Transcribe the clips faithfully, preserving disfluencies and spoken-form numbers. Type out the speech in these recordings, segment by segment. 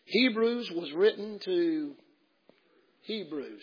Hebrews was written to Hebrews.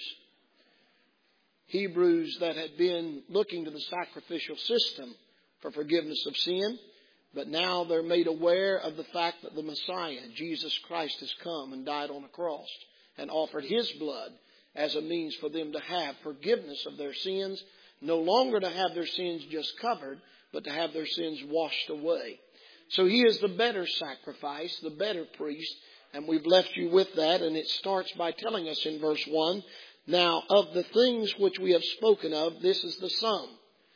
Hebrews that had been looking to the sacrificial system for forgiveness of sin. But now they're made aware of the fact that the Messiah, Jesus Christ, has come and died on a cross and offered His blood as a means for them to have forgiveness of their sins. No longer to have their sins just covered, but to have their sins washed away. So He is the better sacrifice, the better priest. And we've left you with that. And it starts by telling us in verse one, now of the things which we have spoken of, this is the sum.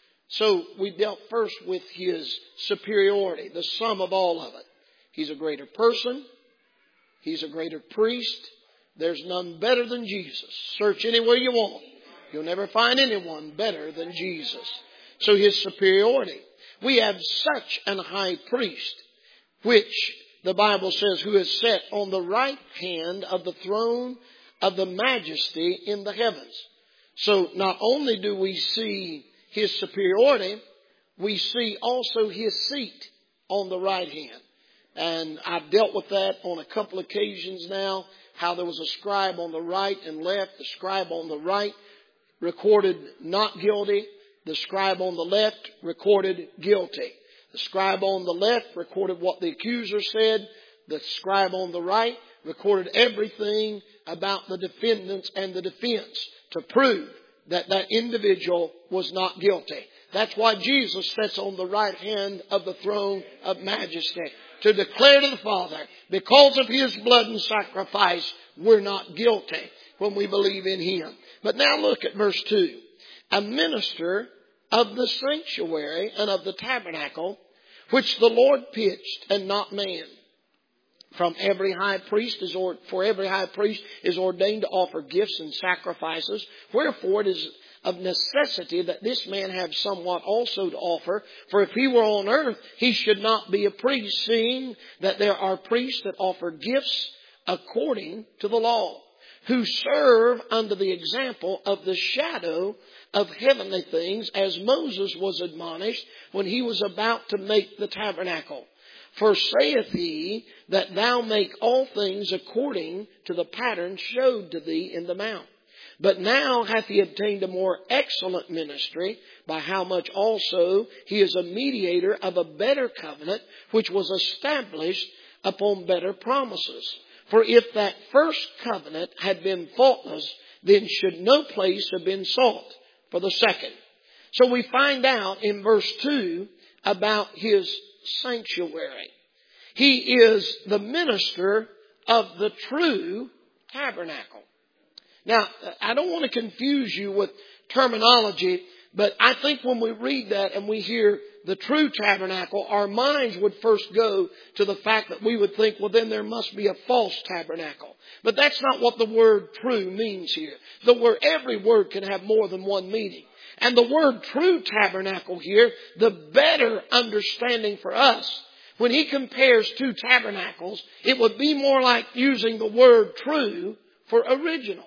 So we dealt first with His superiority, the sum of all of it. He's a greater person. He's a greater priest. There's none better than Jesus. Search anywhere you want. You'll never find anyone better than Jesus. So His superiority. We have such an high priest, which the Bible says, who is set on the right hand of the throne of the majesty in the heavens. So not only do we see His superiority, we see also His seat on the right hand. And I've dealt with that on a couple occasions now, how there was a scribe on the right and left. The scribe on the right recorded not guilty. The scribe on the left recorded guilty. The scribe on the left recorded what the accuser said. The scribe on the right recorded everything about the defendants and the defense to prove that that individual was not guilty. That's why Jesus sits on the right hand of the throne of majesty, to declare to the Father, because of His blood and sacrifice, we're not guilty when we believe in Him. But now look at verse two. A minister of the sanctuary and of the tabernacle, which the Lord pitched and not man. From every high priest is or, for every high priest is ordained to offer gifts and sacrifices. Wherefore it is of necessity that this man have somewhat also to offer. For if he were on earth, he should not be a priest, seeing that there are priests that offer gifts according to the law, who serve under the example of the shadow of heavenly things, as Moses was admonished when he was about to make the tabernacle. For saith he that thou make all things according to the pattern showed to thee in the mount. But now hath he obtained a more excellent ministry, by how much also he is a mediator of a better covenant, which was established upon better promises. For if that first covenant had been faultless, then should no place have been sought for the second. So we find out in verse two about His sanctuary. He is the minister of the true tabernacle. Now, I don't want to confuse you with terminology, but I think when we read that and we hear the true tabernacle, our minds would first go to the fact that we would think, well, then there must be a false tabernacle. But that's not what the word true means here. The word, every word can have more than one meaning. And the word true tabernacle here, the better understanding for us, when he compares two tabernacles, it would be more like using the word true for original.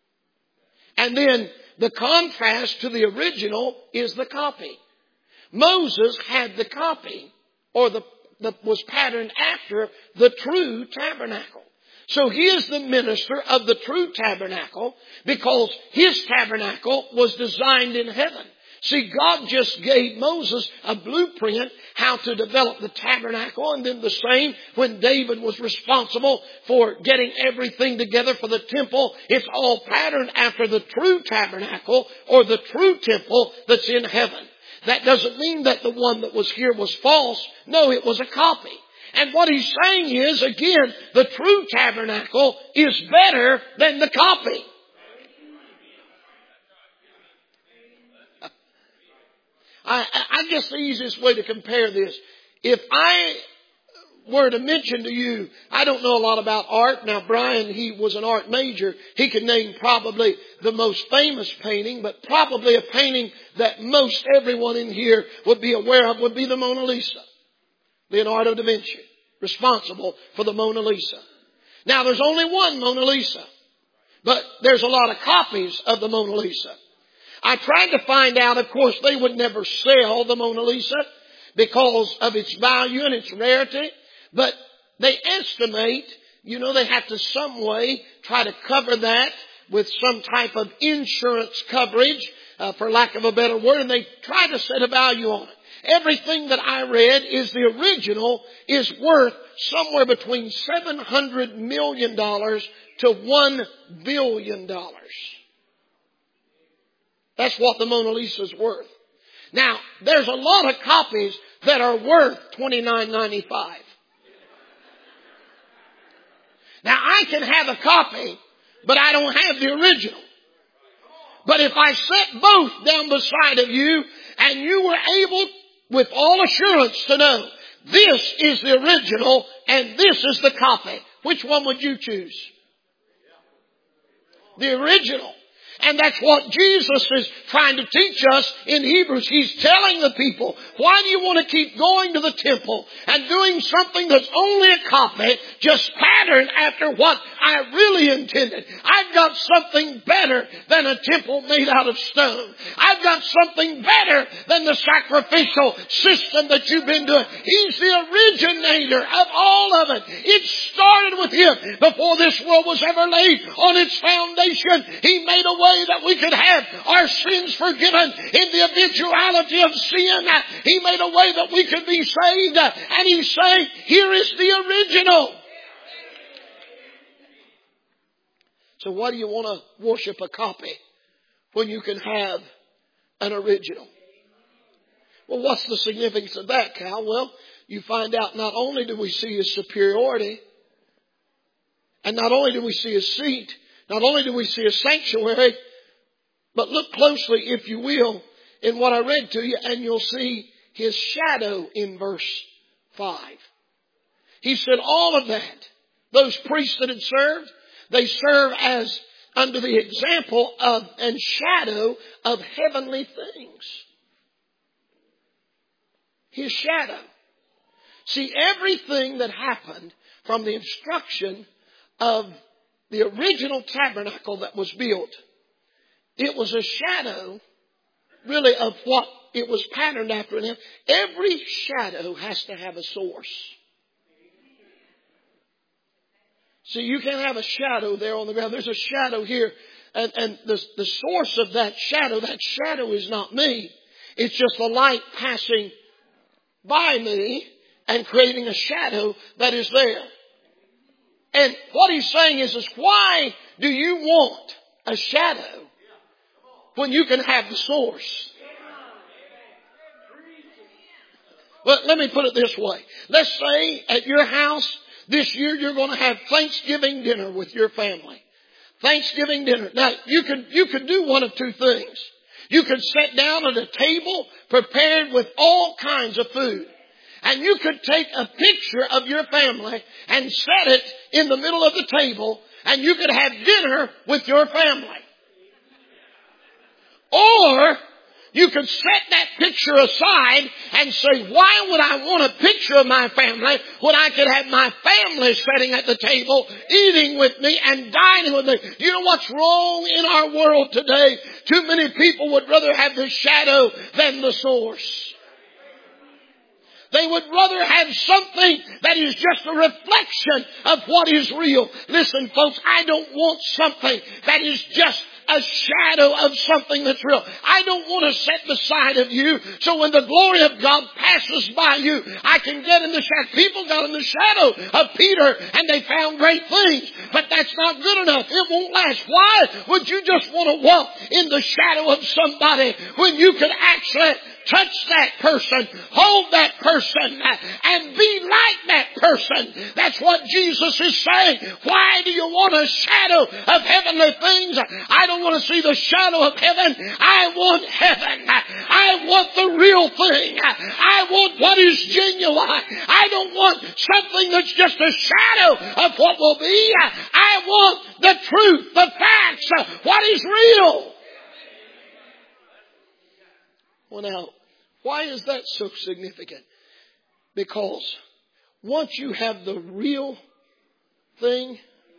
And then the contrast to the original is the copy. Moses had the copy, or the that was patterned after the true tabernacle. So he is the minister of the true tabernacle because his tabernacle was designed in heaven. See, God just gave Moses a blueprint how to develop the tabernacle, and then the same when David was responsible for getting everything together for the temple. It's all patterned after the true tabernacle or the true temple that's in heaven. That doesn't mean that the one that was here was false. No, it was a copy. And what he's saying is, again, the true tabernacle is better than the copy. I, I guess the easiest way to compare this, if I were to mention to you, I don't know a lot about art. Now, Brian, he was an art major. He could name probably the most famous painting, but probably a painting that most everyone in here would be aware of would be the Mona Lisa. Leonardo da Vinci, responsible for the Mona Lisa. Now, there's only one Mona Lisa, but there's a lot of copies of the Mona Lisa. I tried to find out, of course, they would never sell the Mona Lisa because of its value and its rarity, but they estimate You know, they have to some way try to cover that with some type of insurance coverage, uh, for lack of a better word, and they try to set a value on it. Everything that I read is the original is worth somewhere between seven hundred million dollars to one billion dollars. That's what the Mona Lisa is worth. Now, there's a lot of copies that are worth twenty-nine ninety-five. Now, I can have a copy, but I don't have the original. But if I set both down beside of you and you were able with all assurance to know this is the original and this is the copy, which one would you choose? The original. And that's what Jesus is trying to teach us in Hebrews. He's telling the people, why do you want to keep going to the temple and doing something that's only a copy, just patterned after what I really intended? I've got something better than a temple made out of stone. I've got something better than the sacrificial system that you've been doing. He's the originator of all of it. It started with Him before this world was ever laid on its foundation. He made a way that we could have our sins forgiven in the eventuality of sin. He made a way that we could be saved. And He's saying, here is the original. So why do you want to worship a copy when you can have an original? Well, what's the significance of that, Cal? Well, you find out not only do we see His superiority, and not only do we see His seat, not only do we see a sanctuary, but look closely, if you will, in what I read to you, and you'll see His shadow in verse five. He said all of that, those priests that had served, they serve as under the example of and shadow of heavenly things. His shadow. See, everything that happened from the instruction of the original tabernacle that was built, it was a shadow really of what it was patterned after. And every shadow has to have a source. See, you can have a shadow there on the ground. There's a shadow here. And, and the, the source of that shadow, that shadow is not me. It's just the light passing by me and creating a shadow that is there. And what he's saying is, is why do you want a shadow when you can have the source? Well, let me put it this way. Let's say at your house this year you're going to have Thanksgiving dinner with your family. Thanksgiving dinner. Now, you could, you could do one of two things. You could sit down at a table prepared with all kinds of food. And you could take a picture of your family and set it in the middle of the table, and you could have dinner with your family. Or you could set that picture aside and say, why would I want a picture of my family when I could have my family sitting at the table, eating with me and dining with me? You know what's wrong in our world today? Too many people would rather have the shadow than the source. They would rather have something that is just a reflection of what is real. Listen, folks, I don't want something that is just a shadow of something that's real. I don't want to sit beside of you so when the glory of God passes by you, I can get in the shadow. People got in the shadow of Peter and they found great things, but that's not good enough. It won't last. Why would you just want to walk in the shadow of somebody when you could actually touch that person, hold that person, and be like that person? That's what Jesus is saying. Why do you want a shadow of heavenly things? I don't want to see the shadow of heaven. I want heaven. I want the real thing. I want what is genuine. I don't want something that's just a shadow of what will be. I want the truth, the facts, what is real. Well, now, why is that so significant? Because once you have the real thing,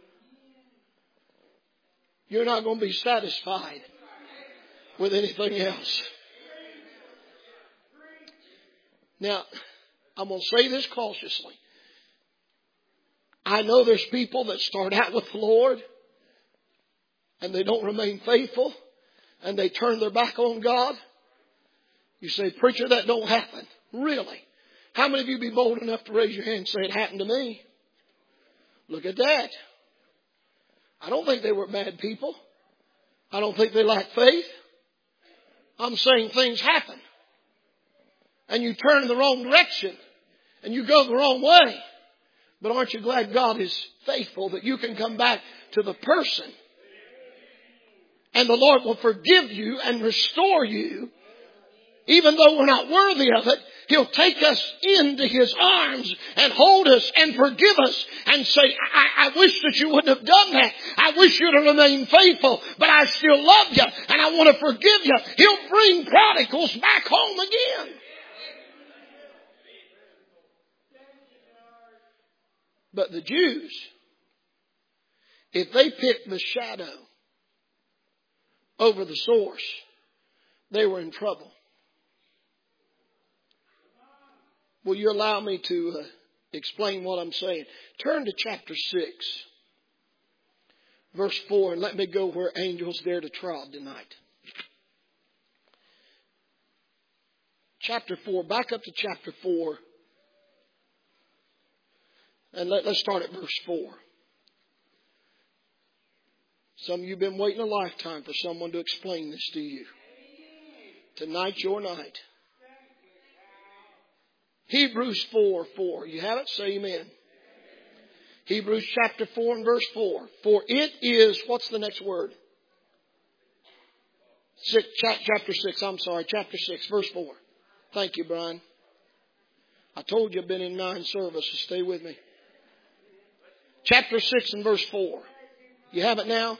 you're not going to be satisfied with anything else. Now, I'm going to say this cautiously. I know there's people that start out with the Lord and they don't remain faithful and they turn their back on God. You say, preacher, that don't happen. Really? How many of you be bold enough to raise your hand and say it happened to me? Look at that. I don't think they were bad people. I don't think they lacked faith. I'm saying things happen. And you turn in the wrong direction. And you go the wrong way. But aren't you glad God is faithful that you can come back to the person? And the Lord will forgive you and restore you. Even though we're not worthy of it, He'll take us into His arms and hold us and forgive us and say, I, I wish that you wouldn't have done that. I wish you'd have remained faithful, but I still love you and I want to forgive you. He'll bring prodigals back home again. But the Jews, if they picked the shadow over the source, they were in trouble. Will you allow me to uh, explain what I'm saying? Turn to chapter six, verse four, and let me go where angels dare to trod tonight. Chapter four, back up to chapter four. And let, let's start at verse four. Some of you have been waiting a lifetime for someone to explain this to you. Tonight's your night. Hebrews four, four. You have it? Say amen. Hebrews chapter four and verse four. For it is, what's the next word? Six, chapter six, I'm sorry, chapter six, verse four. Thank you, Brian. I told you I've been in nine services. Stay with me. Chapter six and verse four. You have it now?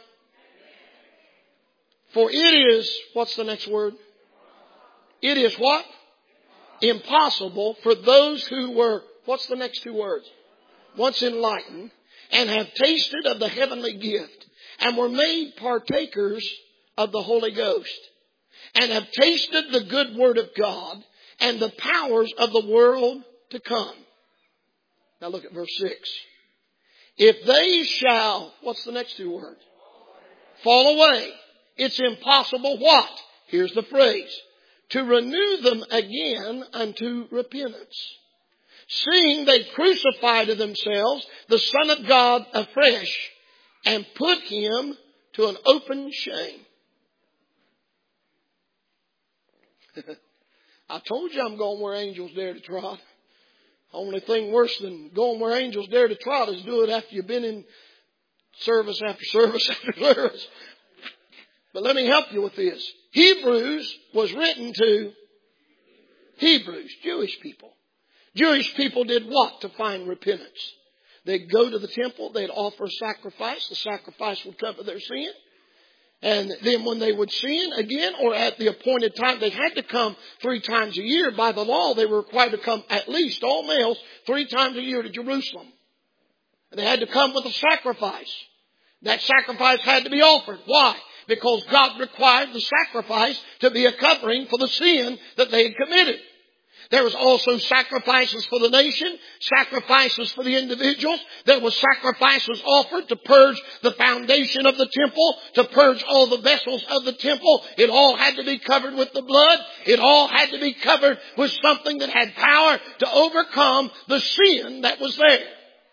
For it is, what's the next word? It is what? Impossible for those who were, what's the next two words? Once enlightened and have tasted of the heavenly gift and were made partakers of the Holy Ghost and have tasted the good word of God and the powers of the world to come. Now look at verse six. If they shall, what's the next two words? Fall away. It's impossible what? Here's the phrase. To renew them again unto repentance. Seeing they crucify to themselves the Son of God afresh and put Him to an open shame. I told you I'm going where angels dare to trod. Only thing worse than going where angels dare to trod is do it after you've been in service after service after service. But let me help you with this. Hebrews was written to Hebrews, Jewish people. Jewish people did what to find repentance? They'd go to the temple, they'd offer a sacrifice. The sacrifice would cover their sin. And then when they would sin again or at the appointed time, they had to come three times a year. By the law, they were required to come at least, all males, three times a year to Jerusalem. And they had to come with a sacrifice. That sacrifice had to be offered. Why? Because God required the sacrifice to be a covering for the sin that they had committed. There was also sacrifices for the nation, sacrifices for the individuals. There was sacrifices offered to purge the foundation of the temple, to purge all the vessels of the temple. It all had to be covered with the blood. It all had to be covered with something that had power to overcome the sin that was there.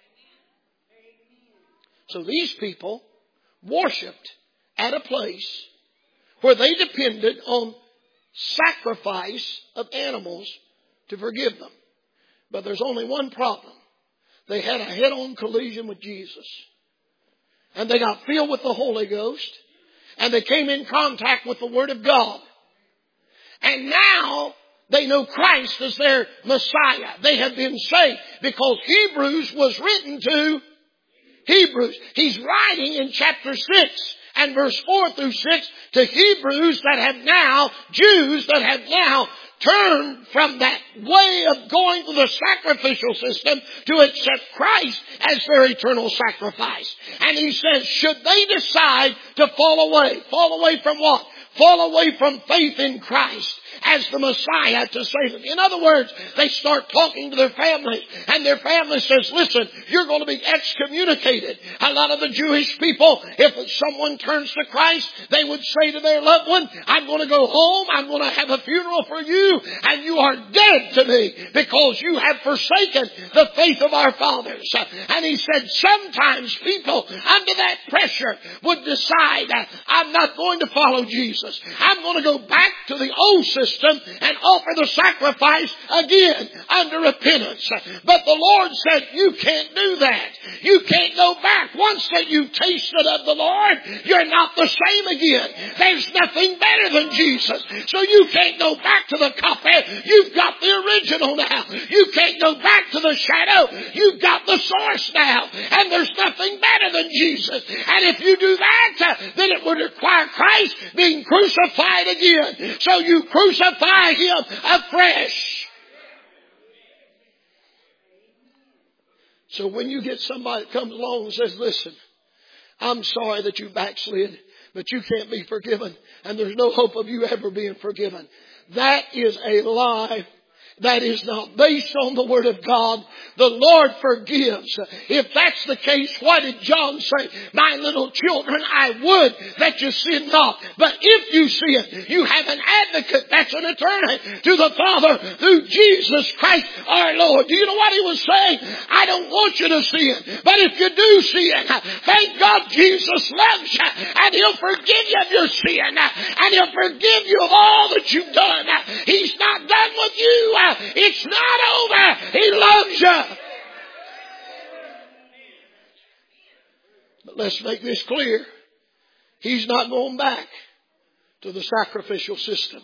So these people worshipped at a place where they depended on sacrifice of animals to forgive them. But there's only one problem. They had a head-on collision with Jesus. And they got filled with the Holy Ghost. And they came in contact with the Word of God. And now they know Christ as their Messiah. They have been saved because Hebrews was written to Hebrews. He's writing in chapter six and verse four through six to Hebrews that have now, Jews that have now turned from that way of going through the sacrificial system to accept Christ as their eternal sacrifice. And he says, should they decide to fall away, fall away from what? Fall away from faith in Christ as the Messiah to save them. In other words, they start talking to their families, and their family says, listen, you're going to be excommunicated. A lot of the Jewish people, if someone turns to Christ, they would say to their loved one, I'm going to go home, I'm going to have a funeral for you, and you are dead to me because you have forsaken the faith of our fathers. And he said sometimes people under that pressure would decide, I'm not going to follow Jesus. I'm going to go back to the old system and offer the sacrifice again under repentance. But the Lord said, you can't do that. You can't go back. Once that you've tasted of the Lord, you're not the same again. There's nothing better than Jesus. So you can't go back to the coffee. You've got the original now. You can't go back to the shadow. You've got the source now. And there's nothing better than Jesus. And if you do that, then it would require Christ being crucified again. So you crucify Him afresh. So when you get somebody that comes along and says, listen, I'm sorry that you backslid, but you can't be forgiven, and there's no hope of you ever being forgiven. That is a lie. That is not based on the Word of God. The Lord forgives. If that's the case, why did John say, my little children, I would that you sin not. But if you sin, you have an advocate, that's an attorney, to the Father through Jesus Christ our Lord. Do you know what he was saying? I don't want you to sin. But if you do sin, thank God Jesus loves you, and He'll forgive you of your sin, and He'll forgive you of all that you've done. He's not done with you. It's not over. He loves you. But let's make this clear. He's not going back to the sacrificial system.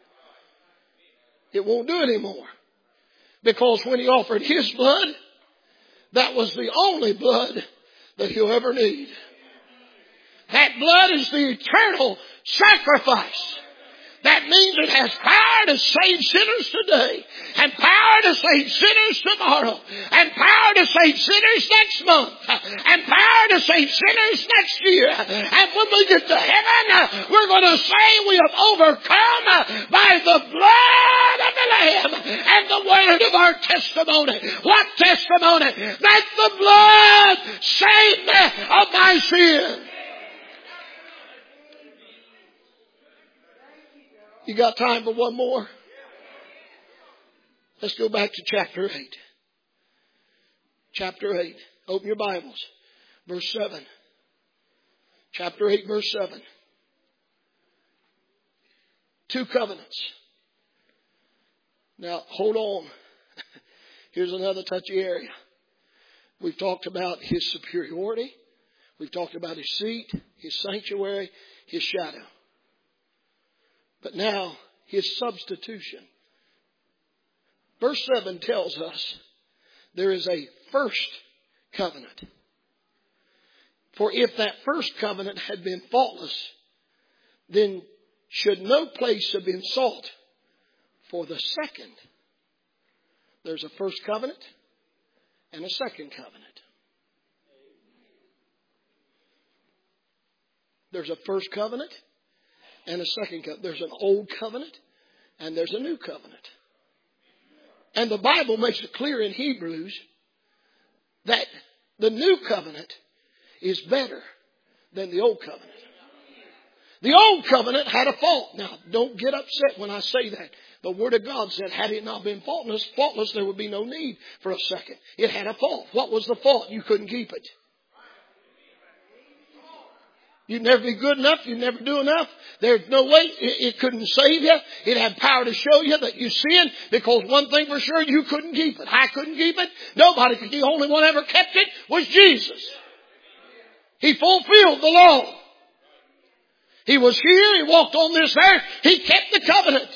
It won't do anymore. Because when He offered His blood, that was the only blood that He'll ever need. That blood is the eternal sacrifice. That means it has power to save sinners today, and power to save sinners tomorrow, and power to save sinners next month, and power to save sinners next year. And when we get to heaven, we're going to say we have overcome by the blood of the Lamb and the word of our testimony. What testimony? That the blood saved me of my sin. You got time for one more? Let's go back to chapter eight. Chapter eight. Open your Bibles. Verse seven. Chapter eight, verse seven. Two covenants. Now, hold on. Here's another touchy area. We've talked about His superiority. We've talked about His seat, His sanctuary, His shadow. But now, His substitution. Verse seven tells us there is a first covenant. For if that first covenant had been faultless, then should no place have been sought for the second. There's a first covenant and a second covenant. There's a first covenant and a second covenant. There's an old covenant and there's a new covenant. And the Bible makes it clear in Hebrews that the new covenant is better than the old covenant. The old covenant had a fault. Now, don't get upset when I say that. The Word of God said, had it not been faultless, faultless, there would be no need for a second. It had a fault. What was the fault? You couldn't keep it. You'd never be good enough. You'd never do enough. There's no way. It, it couldn't save you. It had power to show you that you sinned, because one thing for sure, you couldn't keep it. I couldn't keep it. Nobody could. The only one ever kept it was Jesus. He fulfilled the law. He was here. He walked on this earth. He kept the covenant.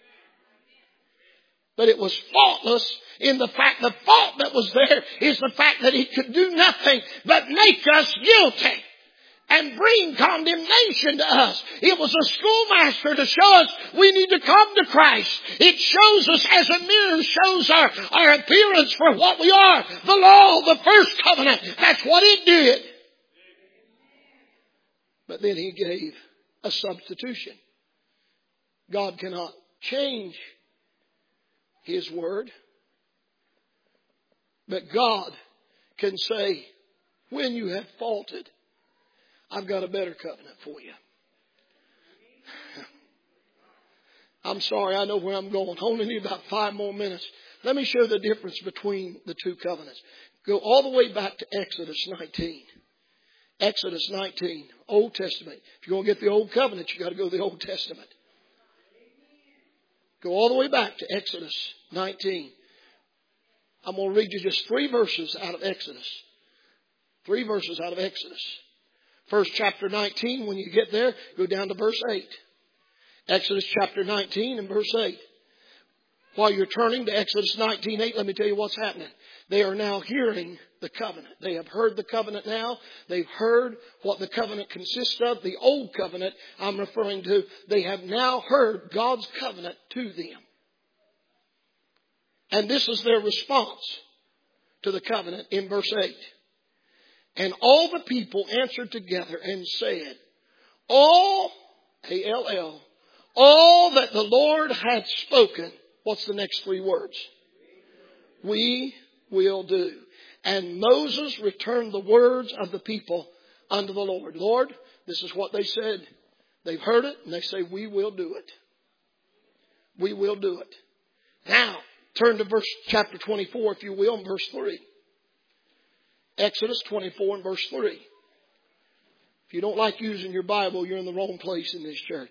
But it was faultless in the fact, the fault that was there is the fact that He could do nothing but make us guilty and bring condemnation to us. It was a schoolmaster to show us we need to come to Christ. It shows us as a mirror, shows our, our appearance for what we are. The law, the first covenant, that's what it did. But then He gave a substitution. God cannot change His Word. But God can say, when you have faulted, I've got a better covenant for you. I'm sorry, I know where I'm going. I only need about five more minutes. Let me show the difference between the two covenants. Go all the way back to Exodus nineteen. Exodus nineteen, Old Testament. If you're going to get the Old Covenant, you've got to go to the Old Testament. Go all the way back to Exodus nineteen. I'm going to read you just three verses out of Exodus. Three verses out of Exodus. First chapter nineteen, when you get there, go down to verse eight. Exodus chapter nineteen and verse eight. While you're turning to Exodus nineteen eight, let me tell you what's happening. They are now hearing the covenant. They have heard the covenant now. They've heard what the covenant consists of. The old covenant I'm referring to. They have now heard God's covenant to them. And this is their response to the covenant in verse eight. And all the people answered together and said, all, A L L, all that the Lord hath spoken. What's the next three words? We will do. And Moses returned the words of the people unto the Lord. Lord, this is what they said. They've heard it and they say, we will do it. We will do it. Now, turn to verse chapter twenty-four, if you will, and verse three. Exodus twenty-four and verse three. If you don't like using your Bible, you're in the wrong place in this church.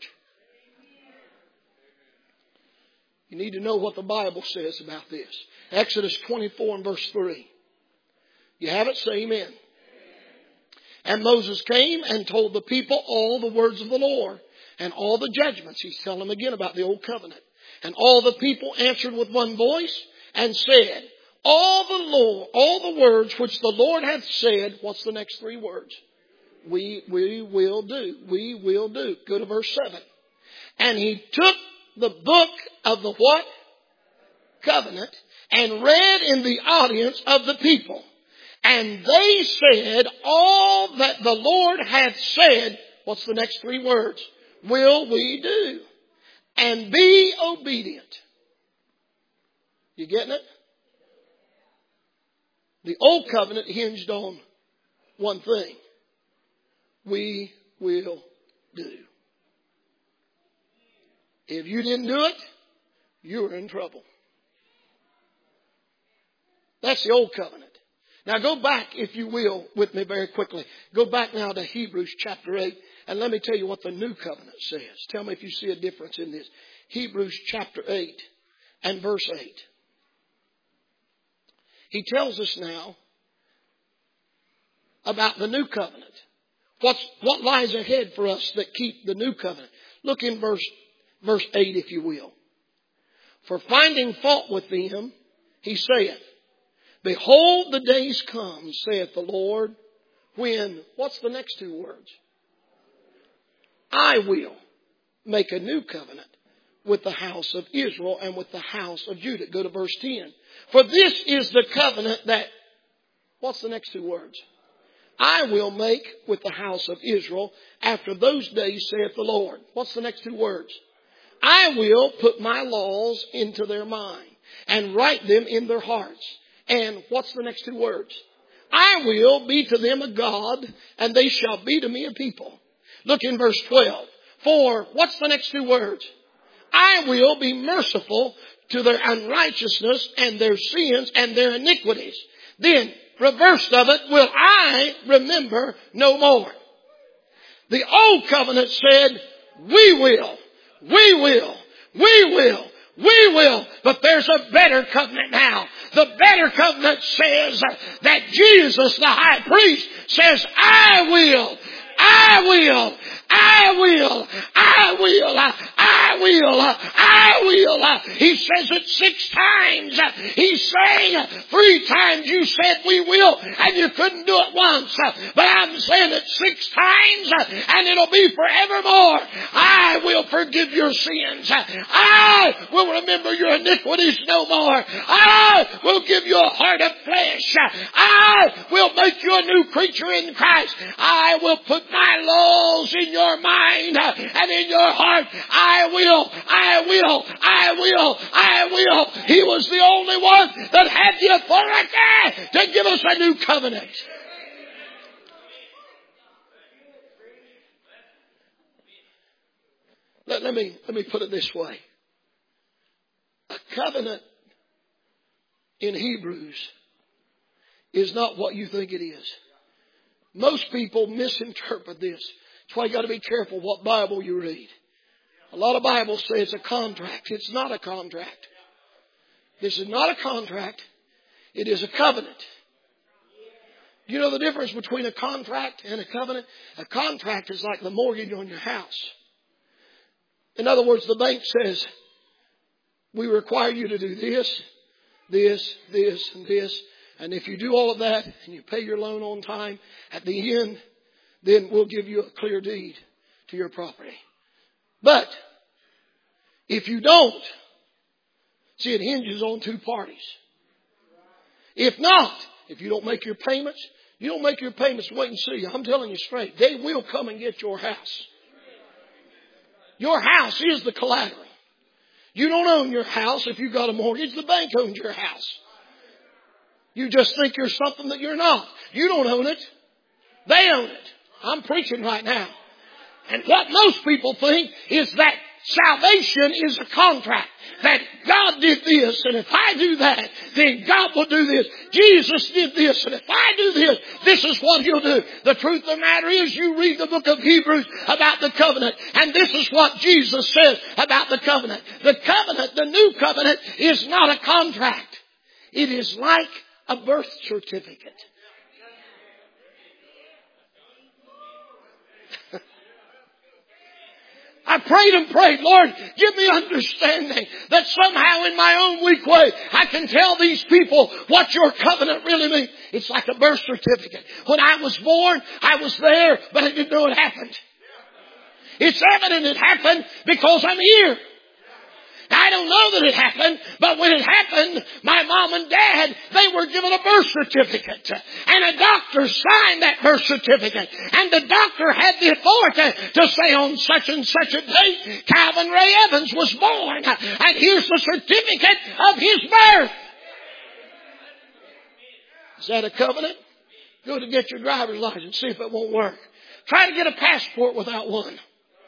You need to know what the Bible says about this. Exodus twenty-four and verse three. You have it? Say amen. And Moses came and told the people all the words of the Lord and all the judgments. He's telling them again about the old covenant. And all the people answered with one voice and said, all the Lord, all the words which the Lord hath said. What's the next three words? We, we will do. We will do. Go to verse seven. And he took the book of the what? Covenant, and read in the audience of the people. And they said, all that the Lord hath said. What's the next three words? Will we do. And be obedient. You getting it? The old covenant hinged on one thing. We will do. If you didn't do it, you were in trouble. That's the old covenant. Now go back, if you will, with me very quickly. Go back now to Hebrews chapter eight. And let me tell you what the new covenant says. Tell me if you see a difference in this. Hebrews chapter eight and verse eight. He tells us now about the new covenant. What's, what lies ahead for us that keep the new covenant? Look in verse, verse eight, if you will. For finding fault with them, he saith, behold, the days come, saith the Lord, when, what's the next two words? I will make a new covenant with the house of Israel and with the house of Judah. Go to verse ten. For this is the covenant that, what's the next two words? I will make with the house of Israel after those days, saith the Lord. What's the next two words? I will put my laws into their mind and write them in their hearts. And what's the next two words? I will be to them a God, and they shall be to me a people. Look in verse twelve. For what's the next two words? I will be merciful to their unrighteousness and their sins and their iniquities. Then, reversed of it, will I remember no more. The old covenant said, we will, we will, we will, we will. But there's a better covenant now. The better covenant says that Jesus, the high priest, says, I will, I will, I will, I will, I will, I will. He says it six times. He's saying three times you said we will and you couldn't do it once. But I'm saying it six times and it'll be forevermore. I will forgive your sins. I will remember your iniquities no more. I will give you a heart of flesh. I will make you a new creature in Christ. I will put my laws in your mind and in your heart. I will will, I will, I will, I will. He was the only one that had the authority to give us a new covenant. Let, let me, let me put it this way. A covenant in Hebrews is not what you think it is. Most people misinterpret this. That's why you got to be careful what Bible you read. A lot of Bibles say it's a contract. It's not a contract. This is not a contract. It is a covenant. You know the difference between a contract and a covenant? A contract is like the mortgage on your house. In other words, the bank says, we require you to do this, this, this, and this. And if you do all of that and you pay your loan on time, at the end, then we'll give you a clear deed to your property. But if you don't, see, it hinges on two parties. If not, if you don't make your payments, you don't make your payments, wait and see. I'm telling you straight, they will come and get your house. Your house is the collateral. You don't own your house if you've got a mortgage. The bank owns your house. You just think you're something that you're not. You don't own it. They own it. I'm preaching right now. And what most people think is that salvation is a contract. That God did this, and if I do that, then God will do this. Jesus did this, and if I do this, this is what He'll do. The truth of the matter is, you read the book of Hebrews about the covenant, and this is what Jesus says about the covenant. The covenant, the new covenant, is not a contract. It is like a birth certificate. I prayed and prayed, Lord, give me understanding that somehow in my own weak way I can tell these people what your covenant really means. It's like a birth certificate. When I was born, I was there, but I didn't know it happened. It's evident it happened because I'm here. Now, I don't know that it happened, but when it happened, my mom and dad, they were given a birth certificate. And a doctor signed that birth certificate. And the doctor had the authority to say on such and such a date, Calvin Ray Evans was born. And here's the certificate of his birth. Is that a covenant? Go to get your driver's license, see if it won't work. Try to get a passport without one.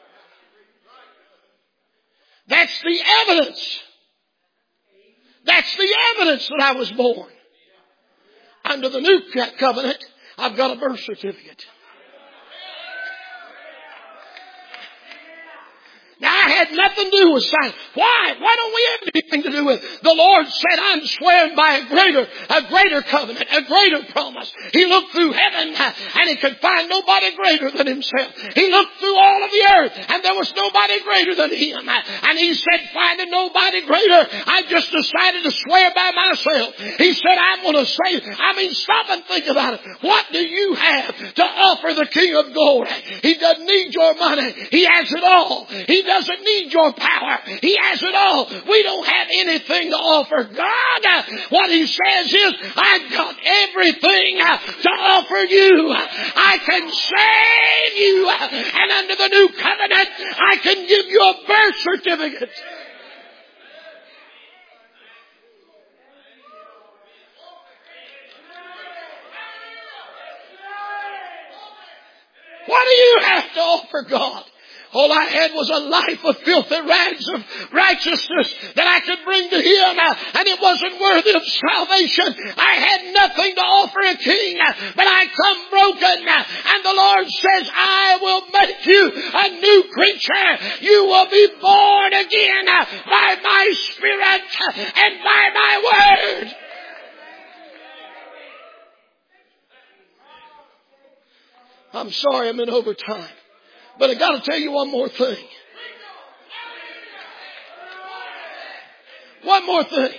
That's the evidence. That's the evidence that I was born. Under the new covenant, I've got a birth certificate. Now, I had nothing to do with signing. Why? Why don't we have anything to do with it? The Lord said, I'm swearing by a greater, a greater covenant, a greater promise. He looked through heaven and He could find nobody greater than Himself. He looked through all of the earth and there was nobody greater than Him. And He said, finding nobody greater, I just decided to swear by myself. He said, I'm going to say, I mean, stop and think about it. What do you have to offer the King of Glory? He doesn't need your money. He has it all. He doesn't need your power. He has it all. We don't have anything to offer God. What He says is, I've got everything to offer you. I can save you. And under the new covenant, I can give you a birth certificate. What do you have to offer God? All I had was a life of filthy rags of righteousness that I could bring to Him, and it wasn't worthy of salvation. I had nothing to offer a king, but I come broken, and the Lord says, I will make you a new creature. You will be born again by my Spirit and by my word. I'm sorry I'm in overtime. But I got to tell you one more thing. One more thing.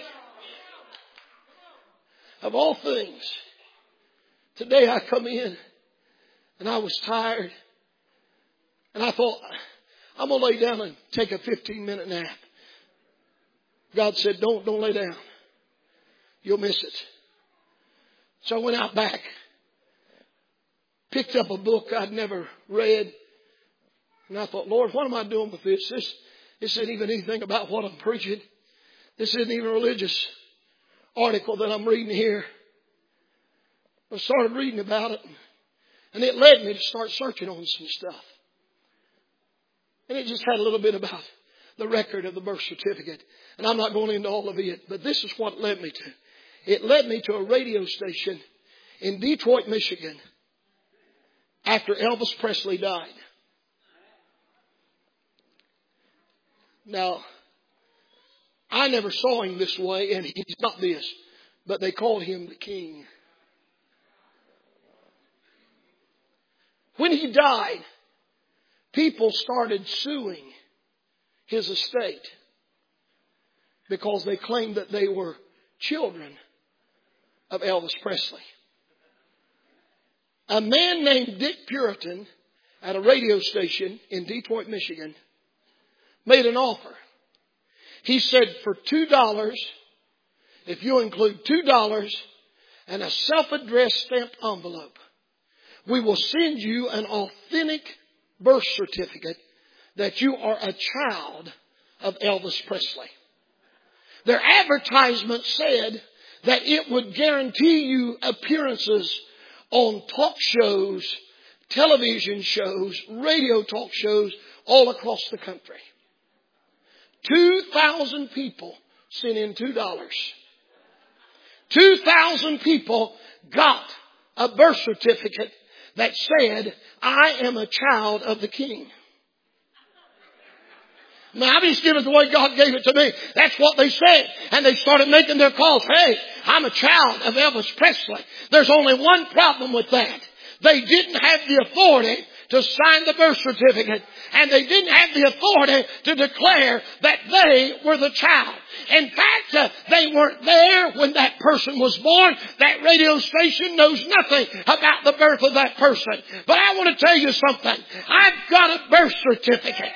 Of all things, today I come in and I was tired. And I thought, I'm going to lay down and take a fifteen minute nap. God said, don't, don't lay down. You'll miss it. So I went out back, picked up a book I'd never read. And I thought, Lord, what am I doing with this? This This isn't even anything about what I'm preaching. This isn't even a religious article that I'm reading here. I started reading about it, and it led me to start searching on some stuff. And it just had a little bit about the record of the birth certificate. And I'm not going into all of it, but this is what it led me to. It led me to a radio station in Detroit, Michigan, after Elvis Presley died. Now, I never saw him this way, and he's not this, but they called him the King. When he died, people started suing his estate because they claimed that they were children of Elvis Presley. A man named Dick Puritan at a radio station in Detroit, Michigan, made an offer. He said, for two dollars, if you include two dollars and a self-addressed stamped envelope, we will send you an authentic birth certificate that you are a child of Elvis Presley. Their advertisement said that it would guarantee you appearances on talk shows, television shows, radio talk shows all across the country. Two thousand people sent in two dollars. Two thousand people got a birth certificate that said, I am a child of the King. Now, I'm just giving it the way God gave it to me. That's what they said. And they started making their calls. Hey, I'm a child of Elvis Presley. There's only one problem with that. They didn't have the authority to sign the birth certificate. And they didn't have the authority to declare that they were the child. In fact, uh, they weren't there when that person was born. That radio station knows nothing about the birth of that person. But I want to tell you something. I've got a birth certificate.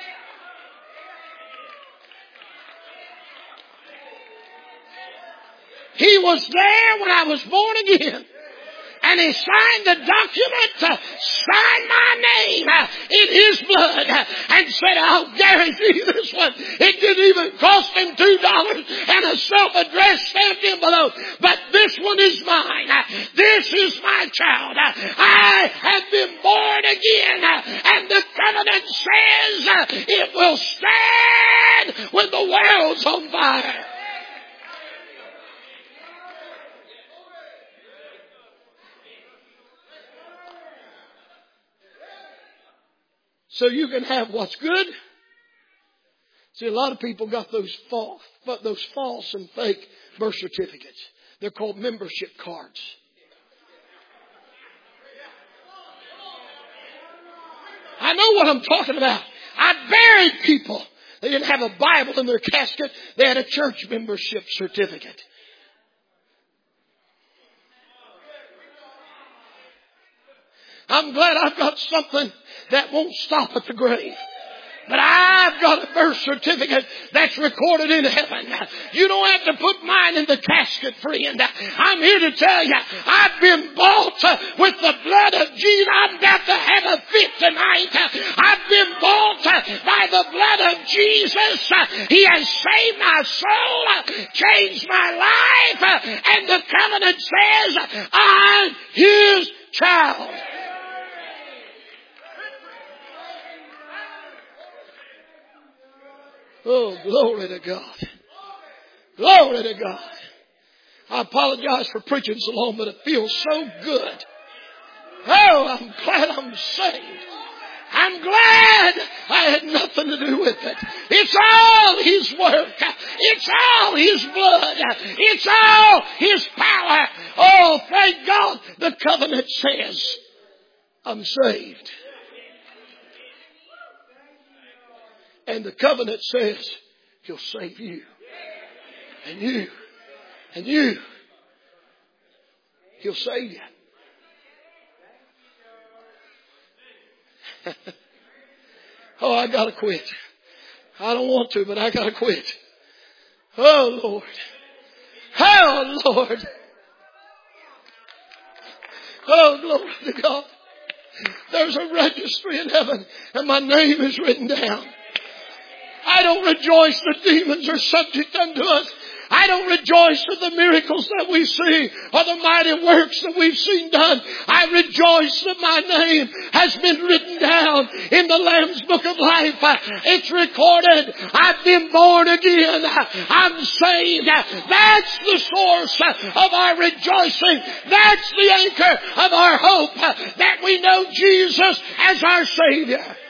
He was there when I was born again. And he signed the document, uh, signed my name uh, in his blood, uh, and said, I'll guarantee this one. It didn't even cost him two dollars and a self-addressed stamped envelope. But this one is mine. Uh, this is my child. Uh, I have been born again. Uh, and the covenant says uh, it will stand when the world's on fire. So you can have what's good. See, a lot of people got those false, those false and fake birth certificates. They're called membership cards. I know what I'm talking about. I buried people. They didn't have a Bible in their casket. They had a church membership certificate. I'm glad I've got something that won't stop at the grave. But I've got a birth certificate that's recorded in heaven. You don't have to put mine in the casket, friend. I'm here to tell you, I've been bought with the blood of Jesus. I'm about to have a fit tonight. I've been bought by the blood of Jesus. He has saved my soul, changed my life, and the covenant says, I'm His child. Oh, glory to God. Glory to God. I apologize for preaching so long, but it feels so good. Oh, I'm glad I'm saved. I'm glad I had nothing to do with it. It's all His work. It's all His blood. It's all His power. Oh, thank God the covenant says I'm saved. And the covenant says He'll save you. And you. And you. He'll save you. Oh, I gotta quit. I don't want to, but I gotta quit. Oh, Lord. Oh, Lord. Oh, glory to God. There's a registry in heaven and my name is written down. I don't rejoice that demons are subject unto us. I don't rejoice at the miracles that we see or the mighty works that we've seen done. I rejoice that my name has been written down in the Lamb's Book of Life. It's recorded. I've been born again. I'm saved. That's the source of our rejoicing. That's the anchor of our hope, that we know Jesus as our Savior.